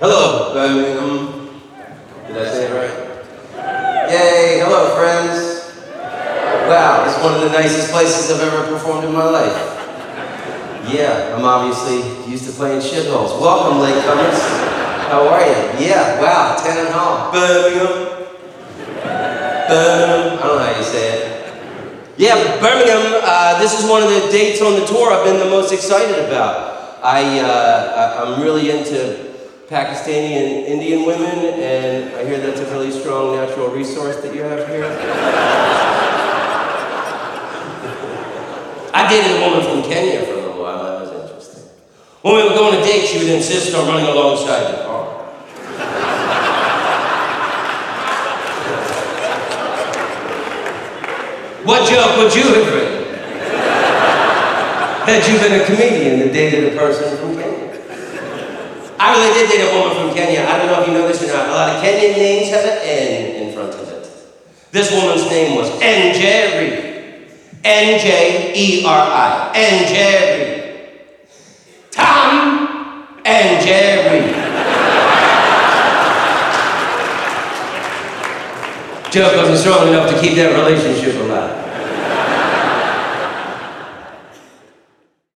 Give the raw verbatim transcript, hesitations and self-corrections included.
Hello, Birmingham. Did I say it right? Yay, hello friends. Wow, it's one of the nicest places I've ever performed in my life. Yeah, I'm obviously used to playing shitholes. Welcome, latecomers. How are you? Yeah, wow, Tennant Hall. Birmingham. Birmingham. I don't know how you say it. Yeah, Birmingham, uh, this is one of the dates on the tour I've been the most excited about. I, uh, I'm really into Pakistani and Indian women, and I hear that's a really strong natural resource that you have here. I dated a woman from Kenya for a little while. That was interesting. When we would go on a date, she would insist on running alongside the car. What joke would you have written had you been a comedian that dated a person from Kenya? I really did date a woman from Kenya. I don't know if you know this or not. A lot of Kenyan names have an N in front of it. This woman's name was Njeri. N J E R I. Njeri. Tom and Jerry. Joke wasn't strong enough to keep that relationship alive.